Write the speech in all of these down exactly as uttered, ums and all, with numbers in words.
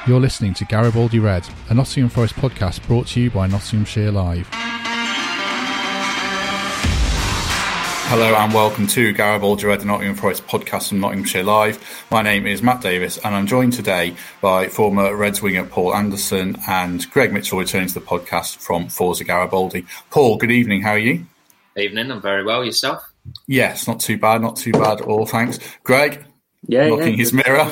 You're listening to Garibaldi Red, a Nottingham Forest podcast brought to you by Nottinghamshire Live. Hello and welcome to Garibaldi Red, the Nottingham Forest podcast from Nottinghamshire Live. My name is Matt Davis and I'm joined today by former Reds winger Paul Anderson and Greg Mitchell returning to the podcast from Forza Garibaldi. Paul, good evening, how are you? Evening, I'm very well. Yourself? Yes, not too bad, not too bad at all, thanks. Greg? Yeah, knocking yeah, his mirror.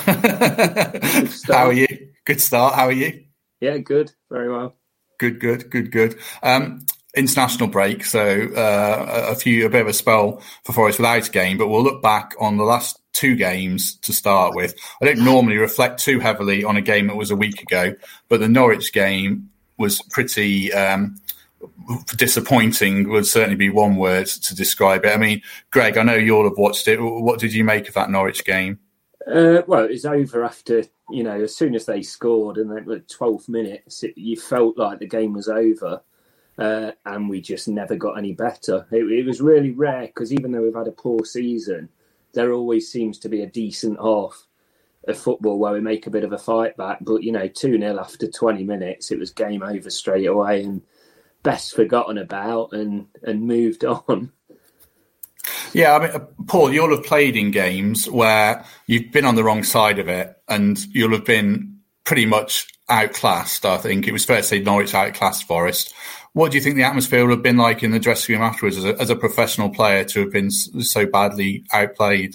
How are you? Good start. How are you? Yeah, good. Very well. Good, good, good, good. Um, international break, so uh, a few, a bit of a spell for Forest without a game, but we'll look back on the last two games to start with. I don't normally reflect too heavily on a game that was a week ago, but the Norwich game was pretty um, disappointing, would certainly be one word to describe it. I mean, Greg, I know you'll have watched it. What did you make of that Norwich game? Uh, well, it was over after, you know, as soon as they scored and then at twelve minutes, it, you felt like the game was over uh, and we just never got any better. It, it was really rare because even though we've had a poor season, there always seems to be a decent half of football where we make a bit of a fight back. But, you know, two nil after twenty minutes, it was game over straight away and best forgotten about and, and moved on. Yeah, I mean, Paul, you'll have played in games where you've been on the wrong side of it and you'll have been pretty much outclassed, I think. It was fair to say Norwich outclassed Forest. What do you think the atmosphere would have been like in the dressing room afterwards as a, as a professional player to have been so badly outplayed?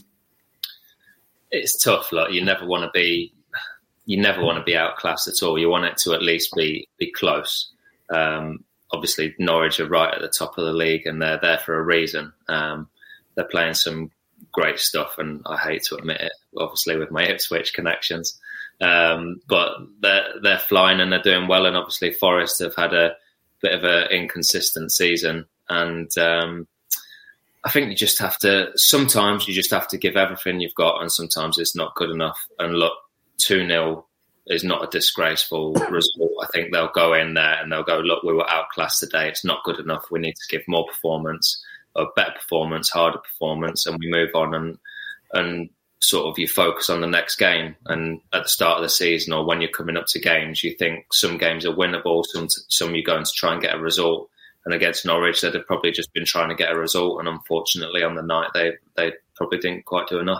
It's tough. Like, you never want to be, you never want to be outclassed at all. You want it to at least be, be close. Um, obviously, Norwich are right at the top of the league and they're there for a reason. Um, They're playing some great stuff, and I hate to admit it, obviously, with my Ipswich connections. Um, but they're, they're flying and they're doing well, and obviously Forest have had a bit of an inconsistent season. And um, I think you just have to, sometimes you just have to give everything you've got, and sometimes it's not good enough. And look, two nil is not a disgraceful result. I think they'll go in there and they'll go, look, we were outclassed today. It's not good enough. We need to give more performance. A better performance, harder performance, and we move on and and sort of you focus on the next game. And at the start of the season or when you're coming up to games, you think some games are winnable, some some you're going to try and get a result. And against Norwich, they'd have probably just been trying to get a result, and unfortunately on the night they they probably didn't quite do enough.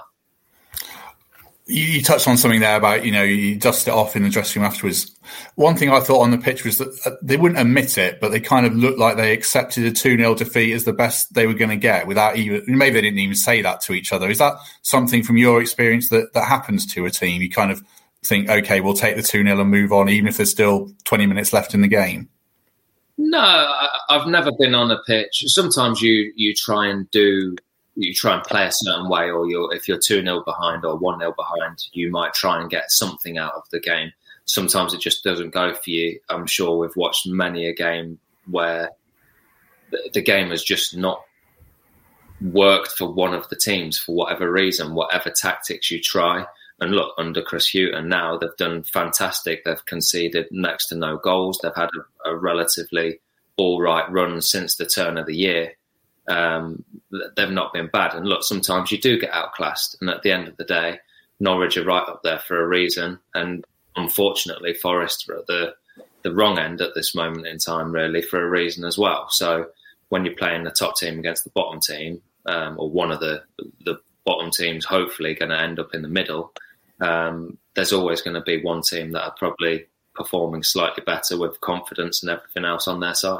You, you touched on something there about, you know, you dust it off in the dressing room afterwards. One thing I thought on the pitch was that they wouldn't admit it, but they kind of looked like they accepted a two nil defeat as the best they were going to get without even, maybe they didn't even say that to each other. Is that something from your experience that, that happens to a team? You kind of think, okay, we'll take the two nil and move on, even if there's still twenty minutes left in the game? No, I, I've never been on a pitch. Sometimes you, you try and do... you try and play a certain way, or you're, if you're two nil behind or one nil behind, you might try and get something out of the game. Sometimes it just doesn't go for you. I'm sure we've watched many a game where the, the game has just not worked for one of the teams for whatever reason, whatever tactics you try. And look, under Chris Hughton now, they've done fantastic. They've conceded next to no goals. They've had a, a relatively all right run since the turn of the year. Um, they've not been bad. And look, sometimes you do get outclassed. And at the end of the day, Norwich are right up there for a reason. And unfortunately, Forest are at the, the wrong end at this moment in time, really, for a reason as well. So when you're playing the top team against the bottom team, um, or one of the, the bottom teams hopefully going to end up in the middle, um, there's always going to be one team that are probably performing slightly better with confidence and everything else on their side.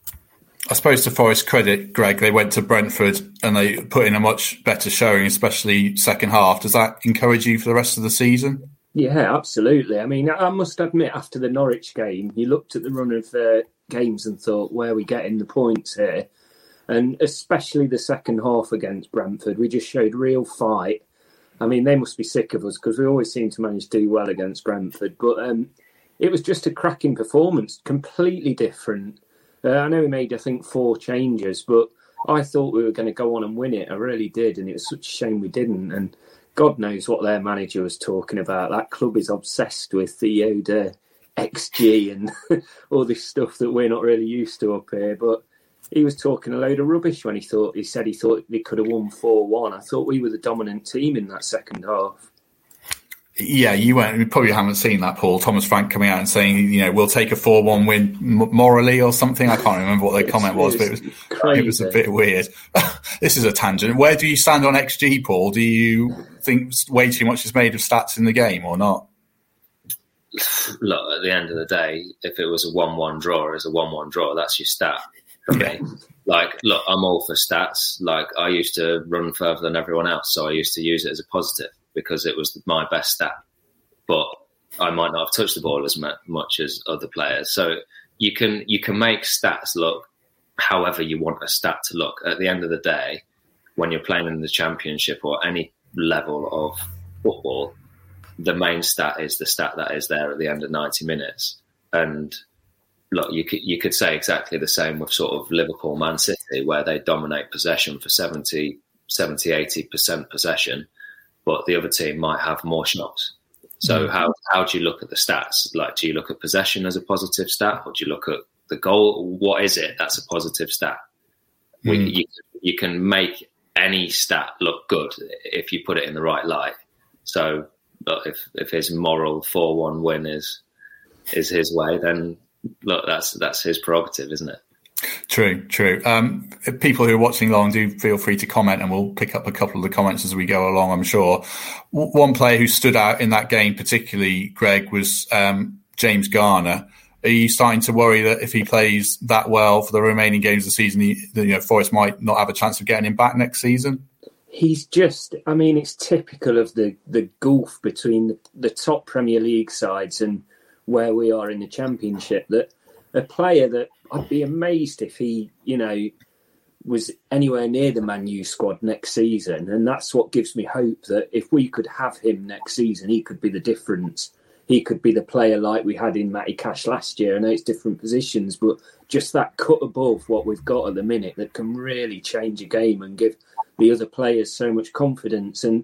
I suppose to Forest credit, Greg, they went to Brentford and they put in a much better showing, especially second half. Does that encourage you for the rest of the season? Yeah, absolutely. I mean, I must admit, after the Norwich game, you looked at the run of uh, games and thought, where are we getting the points here? And especially the second half against Brentford, we just showed real fight. I mean, they must be sick of us because we always seem to manage to do well against Brentford. But um, it was just a cracking performance, completely different. Uh, I know we made, I think, four changes, but I thought we were going to go on and win it. I really did, and it was such a shame we didn't. And God knows what their manager was talking about. That club is obsessed with the Yoda X G and all this stuff that we're not really used to up here. But he was talking a load of rubbish when he thought he said he thought they could have won four one. I thought we were the dominant team in that second half. Yeah, you won't. You probably haven't seen that, Paul. Thomas Frank coming out and saying, you know, we'll take a four one win morally or something. I can't remember what the comment was, but it was, it was a bit weird. This is a tangent. Where do you stand on X G, Paul? Do you think way too much is made of stats in the game or not? Look, at the end of the day, if it was a one one draw, it's a one one draw. That's your stat for me. Yeah. Like, look, I'm all for stats. Like, I used to run further than everyone else, so I used to use it as a positive, because it was my best stat. But I might not have touched the ball as much as other players. So you can you can make stats look however you want a stat to look. At the end of the day, when you're playing in the Championship or any level of football, the main stat is the stat that is there at the end of ninety minutes. And look, you could, you could say exactly the same with sort of Liverpool, Man City, where they dominate possession for seventy, eighty percent possession, but the other team might have more shots. So mm-hmm. how how do you look at the stats? Like, do you look at possession as a positive stat, or do you look at the goal? What is it that's a positive stat? Mm-hmm. We, you, you can make any stat look good if you put it in the right light. So look, if if his moral four one win is is his way, then look, that's that's his prerogative, isn't it? True, true. Um, people who are watching along, do feel free to comment, and we'll pick up a couple of the comments as we go along, I'm sure. W- one player who stood out in that game particularly, Greg, was um, James Garner. Are you starting to worry that if he plays that well for the remaining games of the season, he, you know, Forest might not have a chance of getting him back next season? He's just, I mean, it's typical of the, the gulf between the, the top Premier League sides and where we are in the Championship, that a player that I'd be amazed if he, you know, was anywhere near the Man U squad next season. And that's what gives me hope that if we could have him next season, he could be the difference. He could be the player like we had in Matty Cash last year. I know it's different positions, but just that cut above what we've got at the minute that can really change a game and give the other players so much confidence. And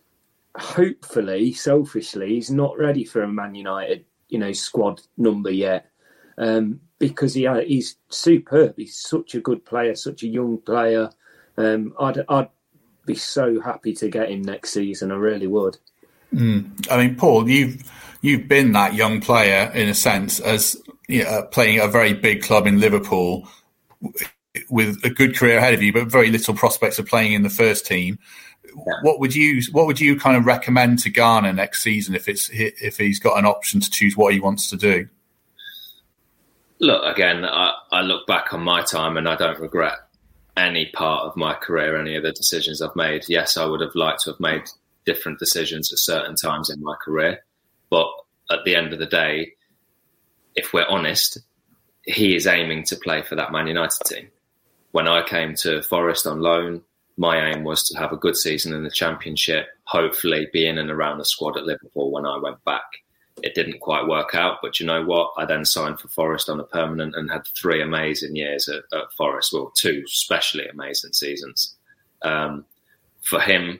hopefully, selfishly, he's not ready for a Man United, you know, squad number yet. Um, because he he's superb. He's such a good player, such a young player. Um, I'd I'd be so happy to get him next season. I really would. Mm. I mean, Paul, you've you've been that young player in a sense, as you know, playing at a very big club in Liverpool with a good career ahead of you, but very little prospects of playing in the first team. Yeah. What would you what would you kind of recommend to Garner next season if it's if he's got an option to choose what he wants to do? Look, again, I, I look back on my time and I don't regret any part of my career, any of the decisions I've made. Yes, I would have liked to have made different decisions at certain times in my career. But at the end of the day, if we're honest, he is aiming to play for that Man United team. When I came to Forest on loan, my aim was to have a good season in the Championship, hopefully be in and around the squad at Liverpool when I went back. It didn't quite work out, but you know what? I then signed for Forest on a permanent and had three amazing years at, at Forest. Well, two especially amazing seasons. Um, for him,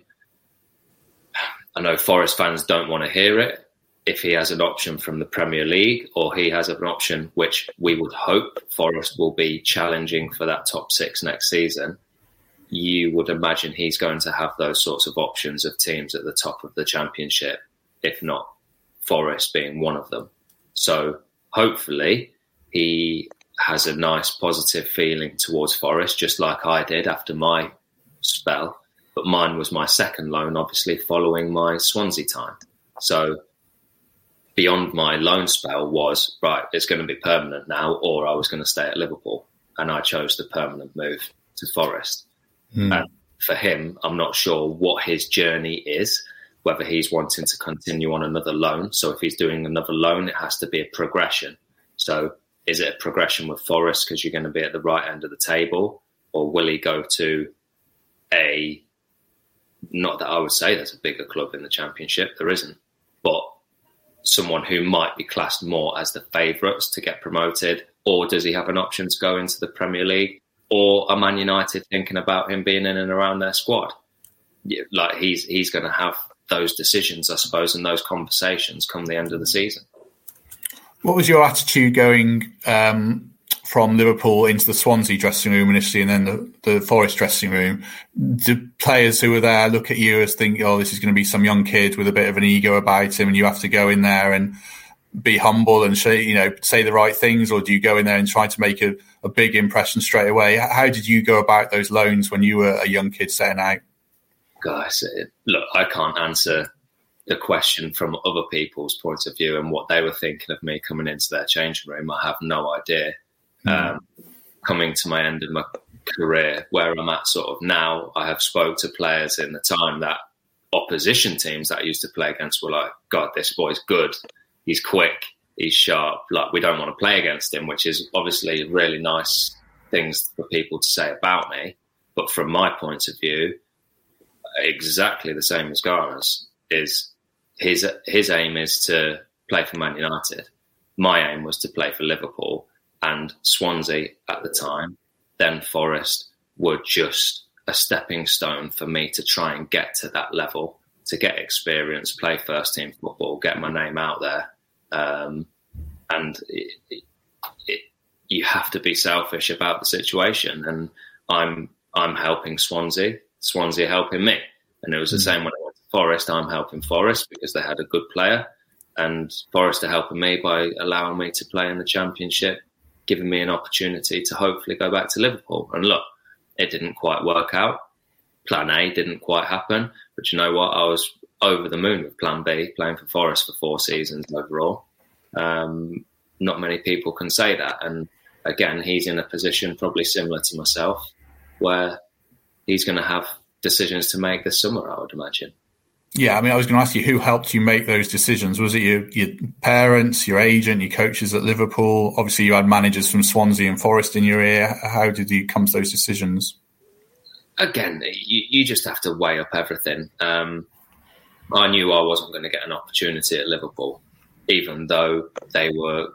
I know Forest fans don't want to hear it. If he has an option from the Premier League, or he has an option, which we would hope Forest will be challenging for that top six next season, you would imagine he's going to have those sorts of options of teams at the top of the Championship, if not Forest being one of them. So hopefully he has a nice positive feeling towards Forest, just like I did after my spell. But mine was my second loan, obviously, following my Swansea time. So beyond my loan spell was, right, it's going to be permanent now, or I was going to stay at Liverpool. And I chose the permanent move to Forest. Mm. And for him, I'm not sure what his journey is, whether he's wanting to continue on another loan. So if he's doing another loan, it has to be a progression. So is it a progression with Forest because you're going to be at the right end of the table? Or will he go to a, not that I would say there's a bigger club in the Championship, there isn't, but someone who might be classed more as the favourites to get promoted? Or does he have an option to go into the Premier League? Or are Man United thinking about him being in and around their squad? Like he's he's going to have those decisions, I suppose, and those conversations come the end of the season. What was your attitude going um, from Liverpool into the Swansea dressing room initially and then the, the Forest dressing room, do players who were there look at you as think, oh, this is going to be some young kid with a bit of an ego about him and you have to go in there and be humble and show, you know, say the right things, or do you go in there and try to make a, a big impression straight away? How did you go about those loans when you were a young kid setting out? Guys, look, I can't answer the question from other people's points of view and what they were thinking of me coming into their changing room. I have no idea. Mm. Um, coming to my end of my career, where I'm at sort of now, I have spoke to players in the time that opposition teams that I used to play against were like, God, this boy's good. He's quick. He's sharp. Like, we don't want to play against him, which is obviously really nice things for people to say about me. But from my point of view, exactly the same as Garner's. Is his his aim is to play for Man United. My aim was to play for Liverpool, and Swansea at the time, then Forest, were just a stepping stone for me to try and get to that level, to get experience, play first team football, get my name out there. Um, and it, it, it, you have to be selfish about the situation. And I'm I'm helping Swansea, Swansea helping me. And it was the same when I went to Forest. I'm helping Forest because they had a good player, and Forest are helping me by allowing me to play in the Championship, giving me an opportunity to hopefully go back to Liverpool. And look, it didn't quite work out. Plan A didn't quite happen. But you know what? I was over the moon with Plan B, playing for Forest for four seasons overall. Um, not many people can say that. And again, he's in a position probably similar to myself where he's going to have decisions to make this summer, I would imagine. Yeah, I mean, I was going to ask you, who helped you make those decisions? Was it your, your parents, your agent, your coaches at Liverpool? Obviously, you had managers from Swansea and Forest in your ear. How did you come to those decisions? Again, you, you just have to weigh up everything. Um, I knew I wasn't going to get an opportunity at Liverpool, even though they were,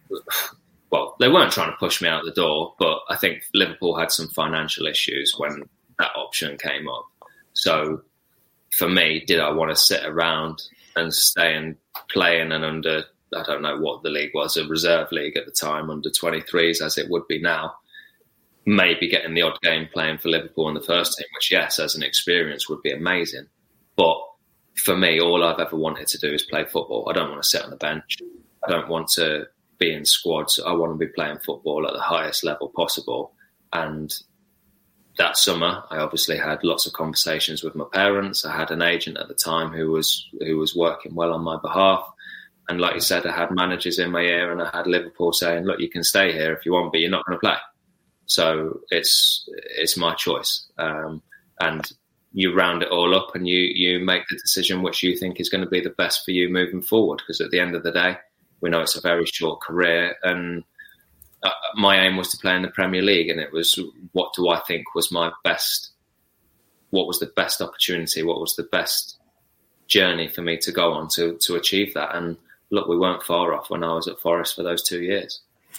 well, they weren't trying to push me out the door, but I think Liverpool had some financial issues when that option came up. So for me, did I want to sit around and stay and play in an under, I don't know what the league was, a reserve league at the time, under twenty-threes as it would be now, maybe getting the odd game playing for Liverpool in the first team, which, yes, as an experience would be amazing. But for me, all I've ever wanted to do is play football. I don't want to sit on the bench. I don't want to be in squads. I want to be playing football at the highest level possible. And that summer, I obviously had lots of conversations with my parents. I had an agent at the time who was who was working well on my behalf. And like you said, I had managers in my ear, and I had Liverpool saying, look, you can stay here if you want, but you're not going to play. So it's it's my choice. Um, and you round it all up and you, you make the decision which you think is going to be the best for you moving forward. Because at the end of the day, we know it's a very short career, and Uh, my aim was to play in the Premier League, and it was, what do I think was my best, what was the best opportunity, what was the best journey for me to go on to to achieve that. And look, we weren't far off when I was at Forest for those two years.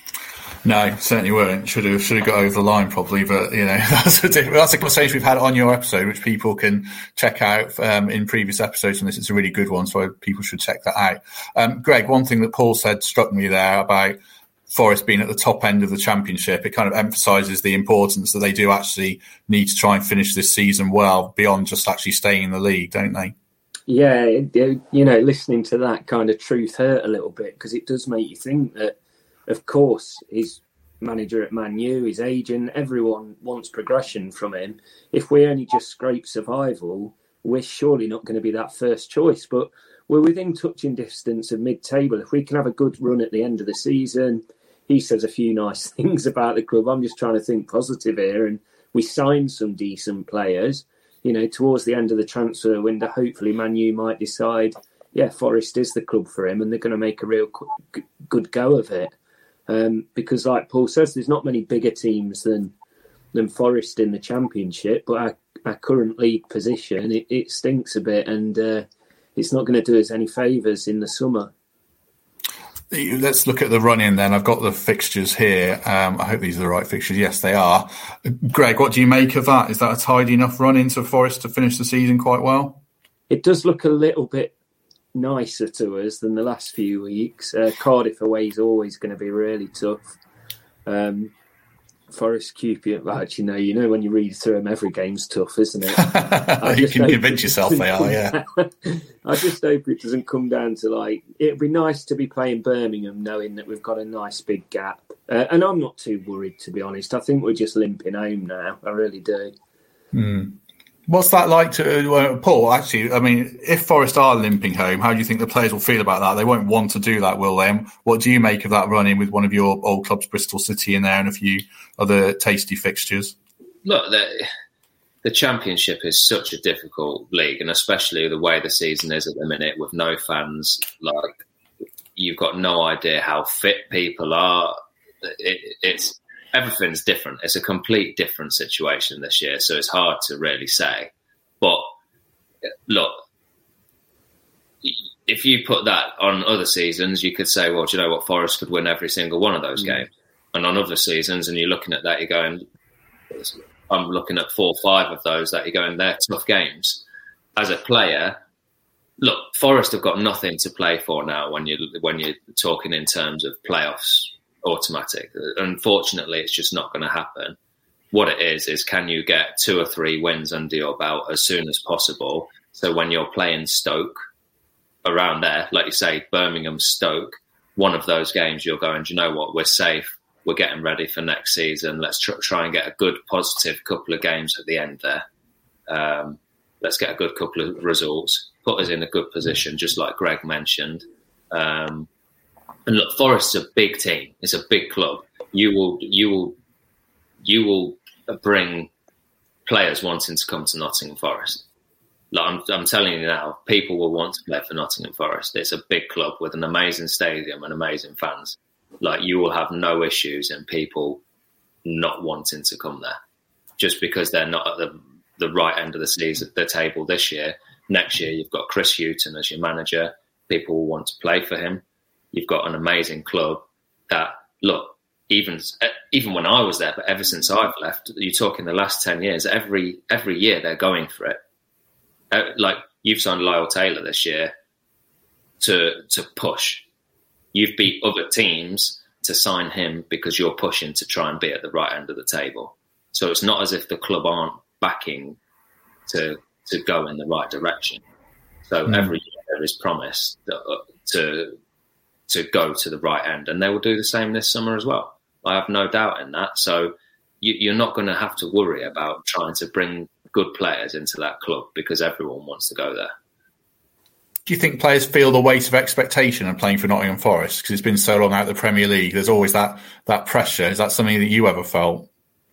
No, certainly weren't. Should have should have got over the line probably, but you know that's a that's a conversation we've had on your episode, which people can check out um, in previous episodes. And this is a really good one, so people should check that out. Um, Greg, one thing that Paul said struck me there about Forest being at the top end of the Championship. It kind of emphasises the importance that they do actually need to try and finish this season well, beyond just actually staying in the league, don't they? Yeah, it, you know, listening to that kind of truth hurt a little bit, because it does make you think that, of course, his manager at Man U, his agent, everyone wants progression from him. If we only just scrape survival, we're surely not going to be that first choice. But we're within touching distance of mid-table. If we can have a good run at the end of the season, he says a few nice things about the club. I'm just trying to think positive here. And we signed some decent players. You know, towards the end of the transfer window, hopefully Man U might decide, yeah, Forest is the club for him, and they're going to make a real good go of it. Um, because like Paul says, there's not many bigger teams than than Forest in the Championship, but our, our current league position, it, it stinks a bit, and uh, it's not going to do us any favours in the summer. Let's look at the run-in then. I've got the fixtures here. Um, I hope these are the right fixtures. Yes, they are. Greg, what do you make of that? Is that a tidy enough run-in to Forest to finish the season quite well? It does look a little bit nicer to us than the last few weeks. Uh, Cardiff away is always going to be really tough. Um, Forest Q P R, actually, no, you know when you read through them, every game's tough, isn't it? You can convince yourself they are, yeah. I just hope it doesn't come down to, like, it'd be nice to be playing Birmingham knowing that we've got a nice big gap. Uh, and I'm not too worried, to be honest. I think we're just limping home now. I really do. Mm. What's that like to, uh, Paul, actually, I mean, if Forest are limping home, how do you think the players will feel about that? They won't want to do that, will they? What do you make of that run-in with one of your old clubs, Bristol City, in there and a few other tasty fixtures? Look, the, the Championship is such a difficult league, and especially the way the season is at the minute with no fans. Like, you've got no idea how fit people are. It, it's... Everything's different. It's a complete different situation this year, so it's hard to really say. But look, if you put that on other seasons, you could say, well, do you know what? Forest could win every single one of those mm. games. And on other seasons, and you're looking at that, you're going, I'm looking at four or five of those that you're going, they're tough games. As a player, look, Forest have got nothing to play for now when you when you're talking in terms of playoffs. Automatic. Unfortunately, it's just not going to happen. What it is, is can you get two or three wins under your belt as soon as possible? So when you're playing Stoke around there, like you say, Birmingham, Stoke, one of those games you're going, do you know what? We're safe. We're getting ready for next season. Let's tr- try and get a good, positive couple of games at the end there. Um, let's get a good couple of results. Put us in a good position, just like Greg mentioned. Um, And look, Forest's a big team. It's a big club. You will, you will, you will bring players wanting to come to Nottingham Forest. Like I'm, I'm telling you now, people will want to play for Nottingham Forest. It's a big club with an amazing stadium and amazing fans. Like you will have no issues in people not wanting to come there, just because they're not at the the right end of the season, the table this year. Next year, you've got Chris Hughton as your manager. People will want to play for him. You've got an amazing club that, look, even even when I was there, but ever since I've left, you're talking the last ten years, every every year they're going for it. Uh, like, you've signed Lyle Taylor this year to to push. You've beat other teams to sign him because you're pushing to try and be at the right end of the table. So it's not as if the club aren't backing to to go in the right direction. So mm. every year there is promise that, uh, to... to go to the right end, and they will do the same this summer as well. I have no doubt in that. So you, you're not going to have to worry about trying to bring good players into that club because everyone wants to go there. Do you think players feel the weight of expectation of playing for Nottingham Forest because it's been so long out of the Premier League? There's always that that pressure. Is that something that you ever felt?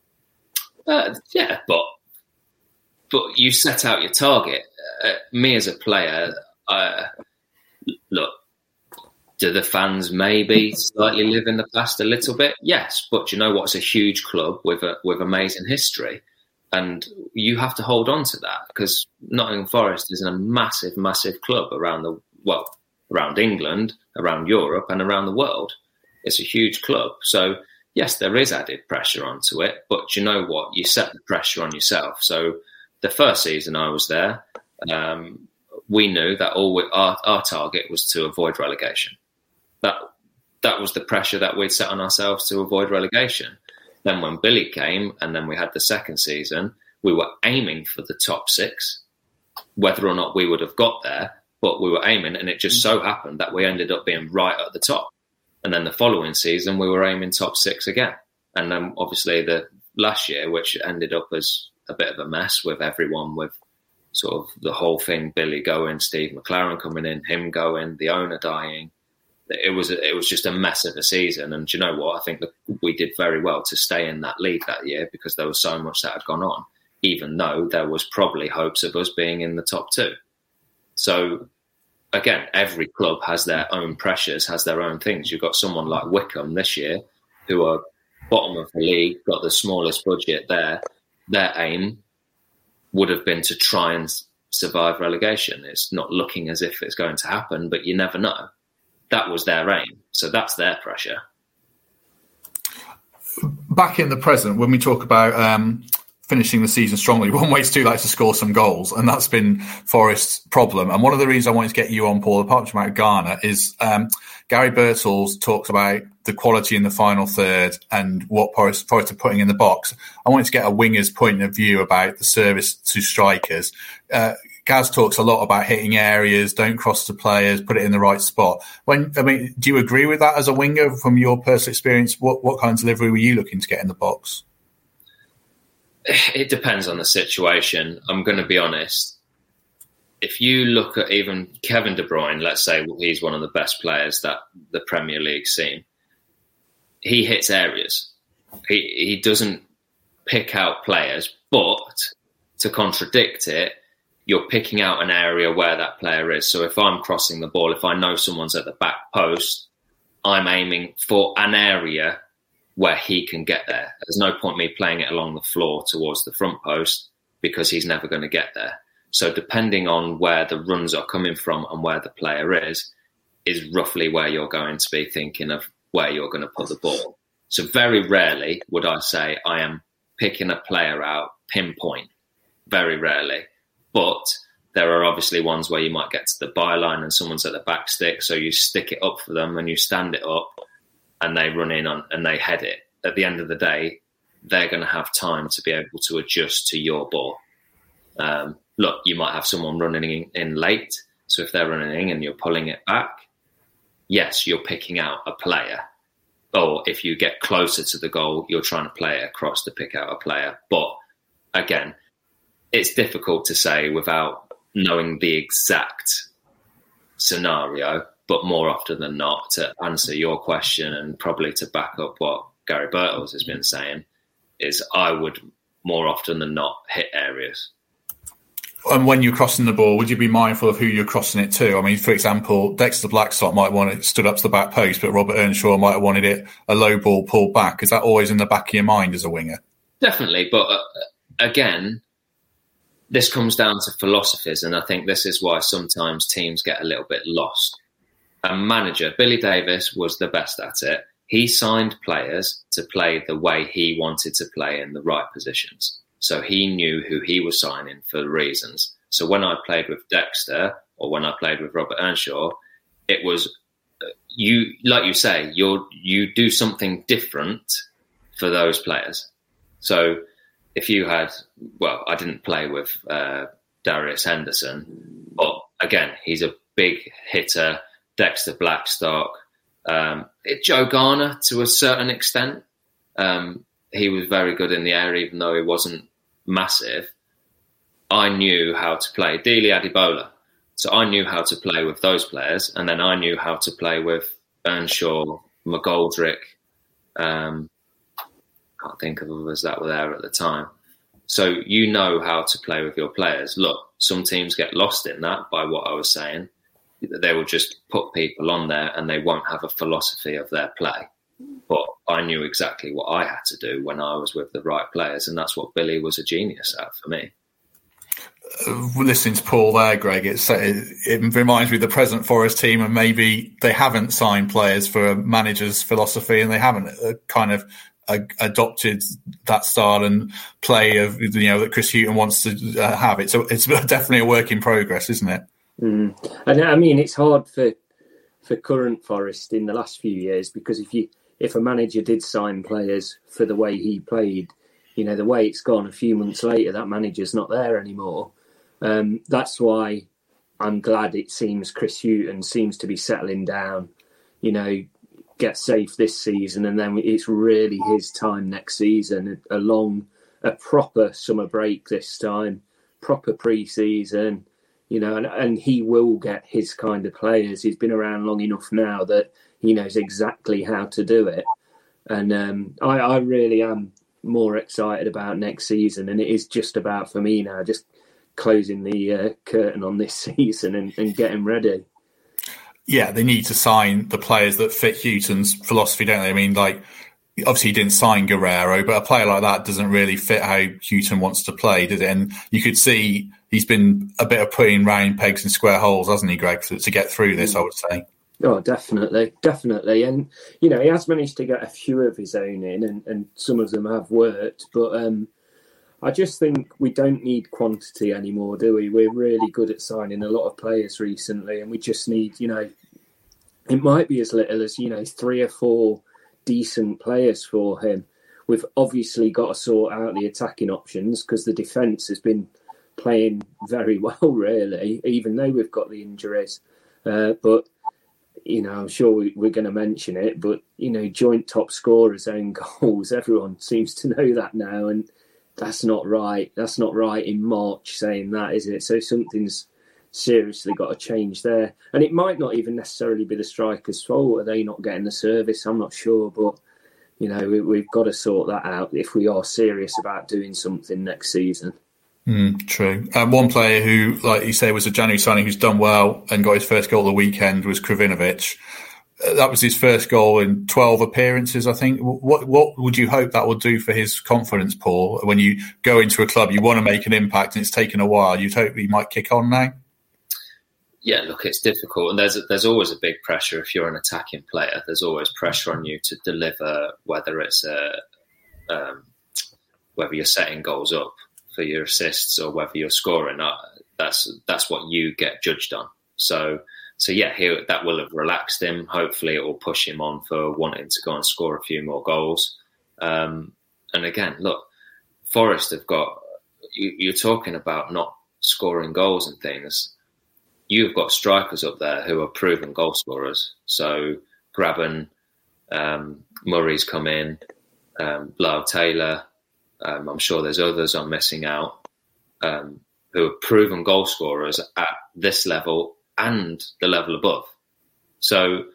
Uh, yeah, but but you set out your target. Uh, me as a player, uh, look, do the fans maybe slightly live in the past a little bit? Yes, but you know what? It's a huge club with a with amazing history, and you have to hold on to that because Nottingham Forest is a massive, massive club around the well, around England, around Europe, and around the world. It's a huge club, so yes, there is added pressure onto it. But you know what? You set the pressure on yourself. So the first season I was there, um, we knew that all we, our our target was to avoid relegation. That that was the pressure that we'd set on ourselves to avoid relegation. Then when Billy came and then we had the second season, we were aiming for the top six, whether or not we would have got there, but we were aiming, and it just so happened that we ended up being right at the top. And then the following season, we were aiming top six again. And then obviously the last year, which ended up as a bit of a mess with everyone, with sort of the whole thing, Billy going, Steve McLaren coming in, him going, the owner dying. It was it was just a mess of a season, and do you know what? I think that we did very well to stay in that league that year because there was so much that had gone on, even though there was probably hopes of us being in the top two. So, again, every club has their own pressures, has their own things. You've got someone like Wycombe this year, who are bottom of the league, got the smallest budget there. Their aim would have been to try and survive relegation. It's not looking as if it's going to happen, but you never know. That was their aim. So that's their pressure. Back in the present, when we talk about um, finishing the season strongly, one way to do that is to score some goals, and that's been Forest's problem. And one of the reasons I wanted to get you on, Paul, apart from about Garner, is um, Gary Birtles talks about the quality in the final third and what Forest, Forest are putting in the box. I wanted to get a winger's point of view about the service to strikers. Uh, Gaz talks a lot about hitting areas, don't cross the players, put it in the right spot. When I mean, do you agree with that as a winger from your personal experience? What what kind of delivery were you looking to get in the box? It depends on the situation. I'm going to be honest. If you look at even Kevin De Bruyne, let's say he's one of the best players that the Premier League's seen. He hits areas. He he doesn't pick out players, but to contradict it, you're picking out an area where that player is. So if I'm crossing the ball, if I know someone's at the back post, I'm aiming for an area where he can get there. There's no point me playing it along the floor towards the front post because he's never going to get there. So depending on where the runs are coming from and where the player is, is roughly where you're going to be thinking of where you're going to put the ball. So very rarely would I say I am picking a player out pinpoint. Very rarely. But there are obviously ones where you might get to the byline and someone's at the back stick, so you stick it up for them and you stand it up and they run in on and they head it. At the end of the day, they're going to have time to be able to adjust to your ball. Um, look, you might have someone running in, in late, so if they're running in and you're pulling it back, yes, you're picking out a player. Or if you get closer to the goal, you're trying to play it across to pick out a player. But again, it's difficult to say without knowing the exact scenario, but more often than not, to answer your question and probably to back up what Gary Birtles has been saying, is I would more often than not hit areas. And when you're crossing the ball, would you be mindful of who you're crossing it to? I mean, for example, Dexter Blackstock might want it stood up to the back post, but Robert Earnshaw might have wanted it a low ball pulled back. Is that always in the back of your mind as a winger? Definitely. But uh, again, this comes down to philosophies, and I think this is why sometimes teams get a little bit lost. A manager, Billy Davis, was the best at it. He signed players to play the way he wanted to play in the right positions. So he knew who he was signing for reasons. So when I played with Dexter or when I played with Robert Earnshaw, it was, you, like you say, you you do something different for those players. So if you had, well, I didn't play with uh, Darius Henderson, but again, he's a big hitter. Dexter Blackstock, um, it, Joe Garner to a certain extent. Um, he was very good in the air, even though he wasn't massive. I knew how to play Dele Adibola. So I knew how to play with those players, and then I knew how to play with Earnshaw, McGoldrick. Um, can't think of others that were there at the time. So you know how to play with your players. Look, some teams get lost in that by what I was saying. They will just put people on there and they won't have a philosophy of their play. But I knew exactly what I had to do when I was with the right players, and that's what Billy was a genius at for me. Uh, listening to Paul there, Greg, it's, it, it reminds me of the present Forest team, and maybe they haven't signed players for a manager's philosophy, and they haven't uh, kind of uh, adopted that style and play of, you know, that Chris Hughton wants to uh, have. It's a, it's definitely a work in progress, isn't it? Mm. And I mean, it's hard for for current Forest in the last few years, because if you if a manager did sign players for the way he played, you know, the way it's gone a few months later, that manager's not there anymore. Um, that's why I'm glad it seems Chris Hughton seems to be settling down, you know, get safe this season, and then it's really his time next season, a long, a proper summer break this time, proper pre-season, you know, and, and he will get his kind of players. He's been around long enough now that he knows exactly how to do it. And um, I, I really am more excited about next season, and it is just about, for me now, just closing the uh, curtain on this season and, and getting ready. Yeah, they need to sign the players that fit Hughton's philosophy, don't they? I mean, like, obviously he didn't sign Guerrero, but a player like that doesn't really fit how Hughton wants to play, did it? And you could see he's been a bit of putting round pegs in square holes, hasn't he, Greg, to, to get through this, I would say. Oh, definitely, definitely. And, you know, he has managed to get a few of his own in, and, and some of them have worked. But um, I just think we don't need quantity anymore, do we? We're really good at signing a lot of players recently, and we just need, you know, it might be as little as, you know, three or four decent players for him. We've obviously got to sort out the attacking options because the defence has been playing very well, really, even though we've got the injuries. Uh, but, you know, I'm sure we, we're going to mention it, but, you know, joint top scorers own goals. Everyone seems to know that now, and that's not right. That's not right in March saying that, is it? So something's seriously got to change there. And it might not even necessarily be the strikers' fault. Are they not getting the service? I'm not sure, but, you know, we, we've got to sort that out if we are serious about doing something next season. Mm, true. Um, one player who, like you say, was a January signing who's done well and got his first goal of the weekend was Krovinovic. Uh, that was his first goal in twelve appearances, I think. What what would you hope that will do for his confidence, Paul? When you go into a club, you want to make an impact and it's taken a while. You'd hope he might kick on now? Yeah, look, it's difficult. And there's there's always a big pressure if you're an attacking player. There's always pressure on you to deliver, whether it's a, um, whether you're setting goals up for your assists or whether you're scoring. Uh, that's that's what you get judged on. So so yeah, he, that will have relaxed him. Hopefully, it will push him on for wanting to go and score a few more goals. Um, and again, look, Forest have got. You, you're talking about not scoring goals and things. You've got strikers up there who are proven goal scorers. So Graben, um, Murray's come in, um, Lyle Taylor. Um, I'm sure there's others I'm missing out um, who are proven goal scorers at this level and the level above. So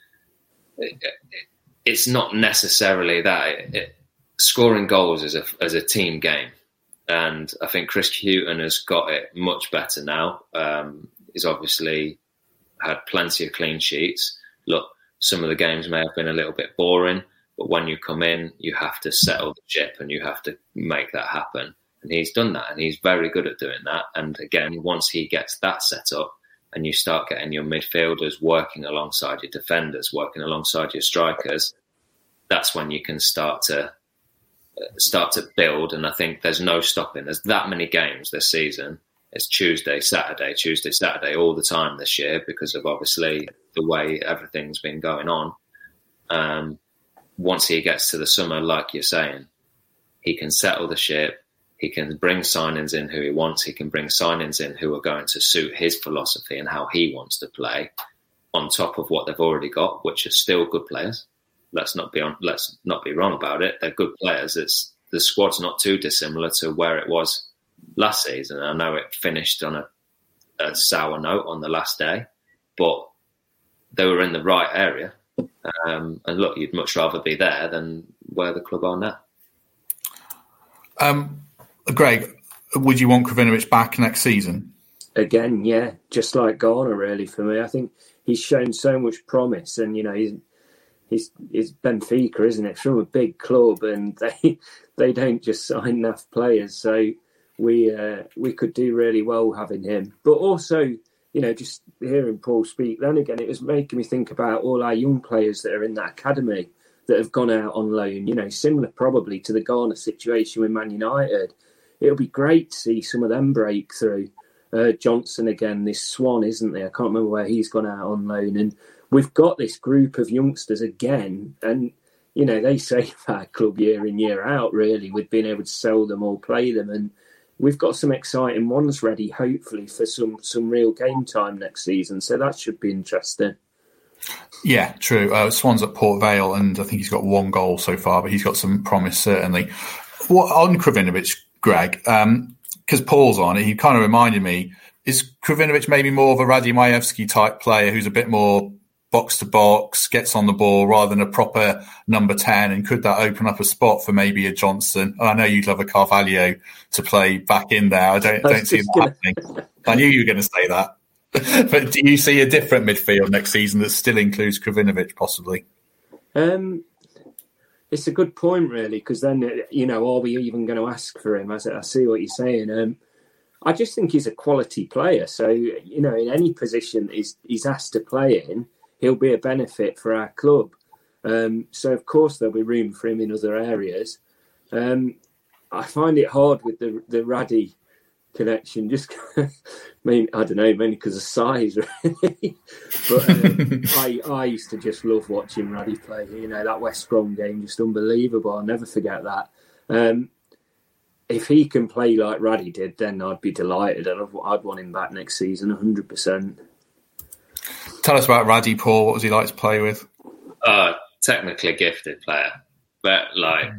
it, it's not necessarily that. It, it, scoring goals is a, as a team game. And I think Chris Hughton has got it much better now. Um, he's obviously had plenty of clean sheets. Look, some of the games may have been a little bit boring, but when you come in, you have to settle the ship and you have to make that happen. And he's done that, and he's very good at doing that. And again, once he gets that set up and you start getting your midfielders working alongside your defenders, working alongside your strikers, that's when you can start to start to build. And I think there's no stopping. There's that many games this season. It's Tuesday, Saturday, Tuesday, Saturday all the time this year because of obviously the way everything's been going on. Um, Once he gets to the summer, like you're saying, he can settle the ship. He can bring signings in who he wants. He can bring signings in who are going to suit his philosophy and how he wants to play on top of what they've already got, which are still good players. Let's not be on, let's not be wrong about it. They're good players. It's the squad's not too dissimilar to where it was last season. I know it finished on a, a sour note on the last day, but they were in the right area. Um, and look, you'd much rather be there than where the club are now. Um, Greg, would you want Krovinovic back next season? Again, yeah, just like Garner, really, for me. I think he's shown so much promise, and you know, he's he's, he's Benfica, isn't it? From a big club, and they they don't just sign enough players, so we uh, we could do really well having him. But also, you know, just hearing Paul speak, then again, it was making me think about all our young players that are in that academy that have gone out on loan, you know, similar probably to the Garner situation with Man United. It'll be great to see some of them break through. Uh, Johnson again, this Swan, isn't there? I can't remember where he's gone out on loan. And we've got this group of youngsters again. And, you know, they save our club year in, year out, really, with being able to sell them or play them. And we've got some exciting ones ready, hopefully, for some, some real game time next season. So that should be interesting. Yeah, true. Uh, Swan's at Port Vale, and I think he's got one goal so far, but he's got some promise, certainly. What, on Krovinovic, Greg, because um, Paul's on it, he kind of reminded me, is Krovinovic maybe more of a Radim Majewski type player who's a bit more box-to-box, gets on the ball rather than a proper number ten, and could that open up a spot for maybe a Johnson? And I know you'd love a Carvalho to play back in there. I don't, I don't see that gonna... happening. I knew you were going to say that. But do you see a different midfield next season that still includes Krovinovic, possibly? Um, it's a good point, really, because then, you know, are we even going to ask for him? I see what you're saying. Um, I just think he's a quality player. So, you know, in any position he's, he's asked to play in, he'll be a benefit for our club. Um, so, of course, there'll be room for him in other areas. Um, I find it hard with the the Raddy connection. Just, I mean, I don't know, mainly because of size, really. But um, I I used to just love watching Raddy play. You know, that West Brom game, just unbelievable. I'll never forget that. Um, if he can play like Raddy did, then I'd be delighted, and I'd, I'd want him back next season, one hundred percent. Tell us about Raddy, Paul. What was he like to play with? Uh, technically gifted player, but like.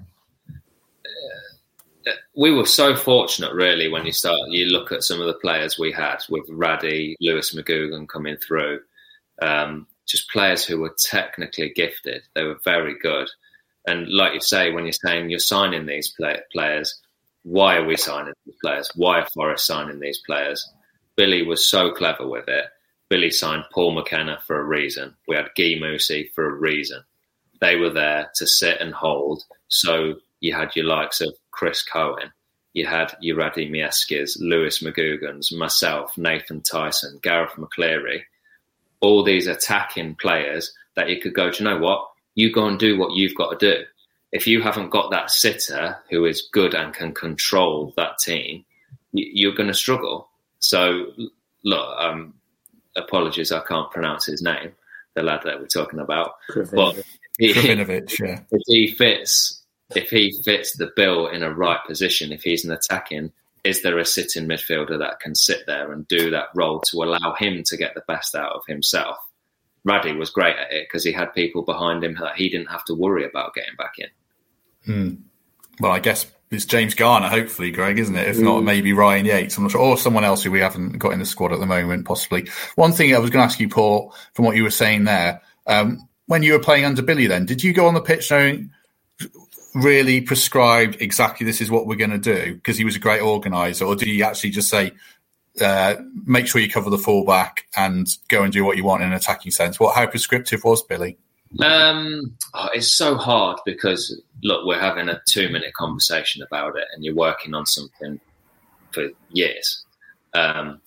We were so fortunate, really, when you start. You look at some of the players we had with Raddy, Lewis McGugan coming through. Um, just players who were technically gifted. They were very good. And like you say, when you're saying you're signing these play- players, why are we signing these players? Why are Forest signing these players? Billy was so clever with it. Billy signed Paul McKenna for a reason. We had Guy Moussi for a reason. They were there to sit and hold. So you had your likes of Chris Cohen, you had your Raddy Mieskis, Lewis McGugans, myself, Nathan Tyson, Gareth McCleary, all these attacking players that you could go, do you know what? You go and do what you've got to do. If you haven't got that sitter who is good and can control that team, you're going to struggle. So, look, um, apologies, I can't pronounce his name, the lad that we're talking about. But he, Kravinovic, yeah. If he fits... If he fits the bill in a right position, if he's an attacking, is there a sitting midfielder that can sit there and do that role to allow him to get the best out of himself? Raddy was great at it because he had people behind him that he didn't have to worry about getting back in. Hmm. Well, I guess it's James Garner, hopefully, Greg, isn't it? If mm. not, maybe Ryan Yates, I'm not sure, or someone else who we haven't got in the squad at the moment, possibly. One thing I was going to ask you, Paul, from what you were saying there, um, when you were playing under Billy then, did you go on the pitch knowing... really prescribed exactly this is what we're going to do because he was a great organizer, or did he actually just say uh, make sure you cover the fullback and go and do what you want in an attacking sense? What how prescriptive was Billy? Um, oh, it's so hard because look, we're having a two minute conversation about it and you're working on something for years. Um,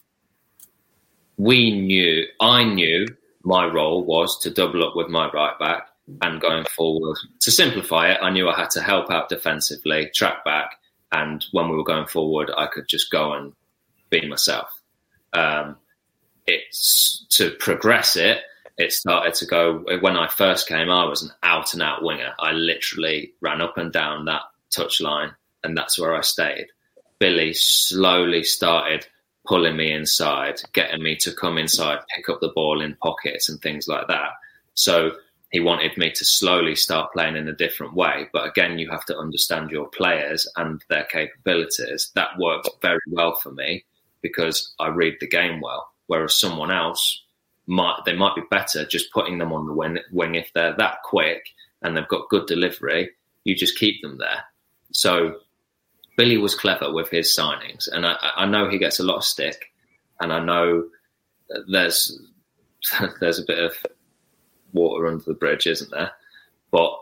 we knew, I knew my role was to double up with my right back. And going forward, to simplify it, I knew I had to help out defensively, track back, and when we were going forward, I could just go and be myself. Um, it's to progress it. It started to go. When I first came, I was an out-and-out winger. I literally ran up and down that touchline, and that's where I stayed. Billy slowly started pulling me inside, getting me to come inside, pick up the ball in pockets and things like that. So he wanted me to slowly start playing in a different way. But again, you have to understand your players and their capabilities. That worked very well for me because I read the game well. Whereas someone else, might they might be better just putting them on the wing, wing. If they're that quick and they've got good delivery, you just keep them there. So Billy was clever with his signings. And I, I know he gets a lot of stick. And I know there's there's a bit of water under the bridge, isn't there? But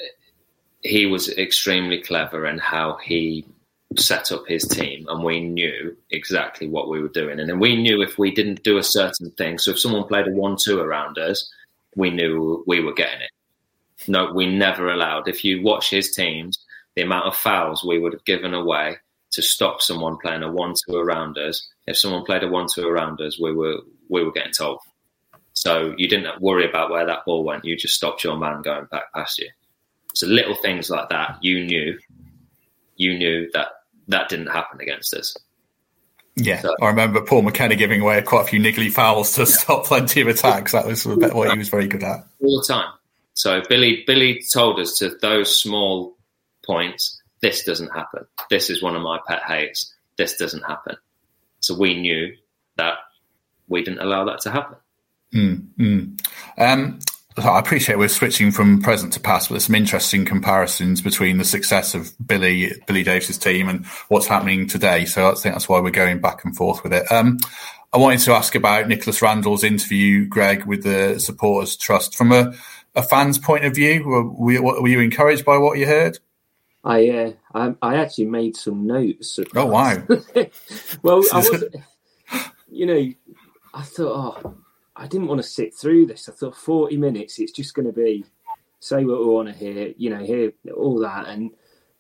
he was extremely clever in how he set up his team, and we knew exactly what we were doing. And then we knew if we didn't do a certain thing, so if someone played a one two around us, we knew we were getting it. No, we never allowed. If you watch his teams, the amount of fouls we would have given away to stop someone playing a one two around us. If someone played a one two around us, we were we were getting told. So you didn't worry about where that ball went. You just stopped your man going back past you. So little things like that, you knew, you knew that that didn't happen against us. Yeah, so, I remember Paul McKenna giving away quite a few niggly fouls to yeah. stop plenty of attacks. That was what he was very good at. All the time. So Billy, Billy told us to those small points, this doesn't happen. This is one of my pet hates. This doesn't happen. So we knew that we didn't allow that to happen. Mm, mm. Um, so I appreciate we're switching from present to past, but there's some interesting comparisons between the success of Billy, Billy Davis's team and what's happening today. So I think that's why we're going back and forth with it. Um, I wanted to ask about Nicholas Randall's interview, Greg, with the Supporters Trust. From a, a fan's point of view, were, were you encouraged by what you heard? I uh, I, I actually made some notes. Oh, wow. Well, I wasn't, you know, I thought, oh, I didn't want to sit through this. I thought forty minutes, it's just going to be say what we want to hear, you know, hear all that. And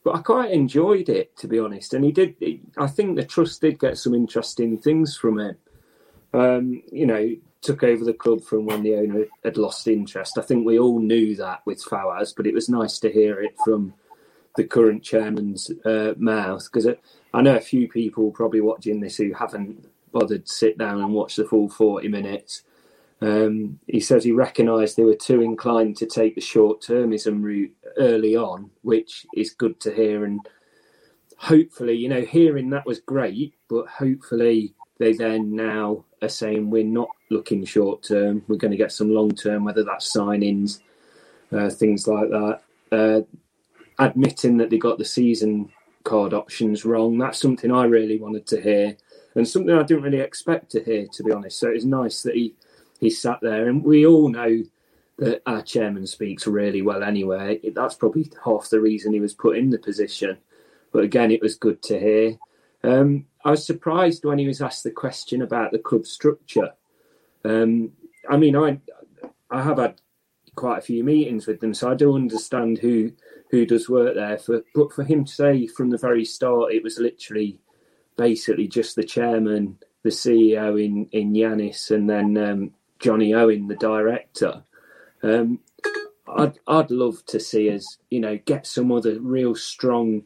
but I quite enjoyed it, to be honest. And he did. I think the trust did get some interesting things from him. Um, you know, took over the club from when the owner had lost interest. I think we all knew that with Fawaz, but it was nice to hear it from the current chairman's uh, mouth, because I know a few people probably watching this who haven't bothered to sit down and watch the full forty minutes. Um, he says he recognised they were too inclined to take the short-termism route early on, which is good to hear. And hopefully, you know, hearing that was great, but hopefully they then now are saying we're not looking short-term. We're going to get some long-term, whether that's signings, uh, things like that. Uh, admitting that they got the season card options wrong, that's something I really wanted to hear, and something I didn't really expect to hear, to be honest. So it's nice that he he sat there, and we all know that our chairman speaks really well anyway. That's probably half the reason he was put in the position. But again, it was good to hear. Um, I was surprised when he was asked the question about the club structure. Um, I mean, I I have had quite a few meetings with them, so I do understand who who does work there. For but for him to say from the very start, it was literally basically just the chairman, the C E O in in Yanis, and then um, Johnny Owen, the director. Um, I'd I'd love to see us, you know, get some other real strong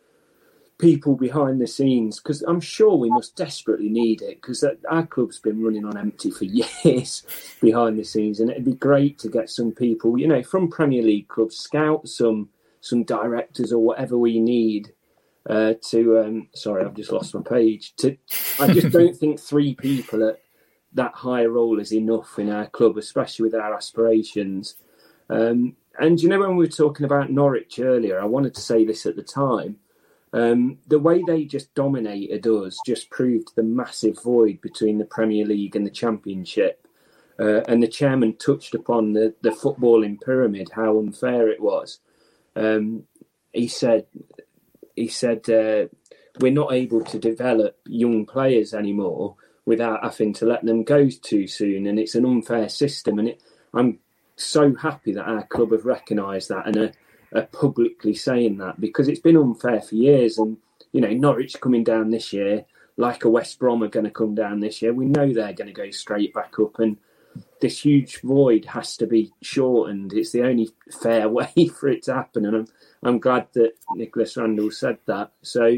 people behind the scenes, because I'm sure we must desperately need it, because our club's been running on empty for years behind the scenes, and it'd be great to get some people, you know, from Premier League clubs, scout some some directors or whatever we need uh, to. Um, sorry, I've just lost my page. To I just don't think three people at that high role is enough in our club, especially with our aspirations. Um, and you know, when we were talking about Norwich earlier, I wanted to say this at the time. Um, the way they just dominated us just proved the massive void between the Premier League and the Championship. Uh, and the chairman touched upon the, the footballing pyramid, how unfair it was. Um, he said, he said, uh, we're not able to develop young players anymore without having to let them go too soon. And it's an unfair system. And it, I'm so happy that our club have recognised that and are, are publicly saying that, because it's been unfair for years. And, you know, Norwich coming down this year, like a West Brom are going to come down this year. We know they're going to go straight back up. And this huge void has to be shortened. It's the only fair way for it to happen. And I'm, I'm glad that Nicholas Randall said that. So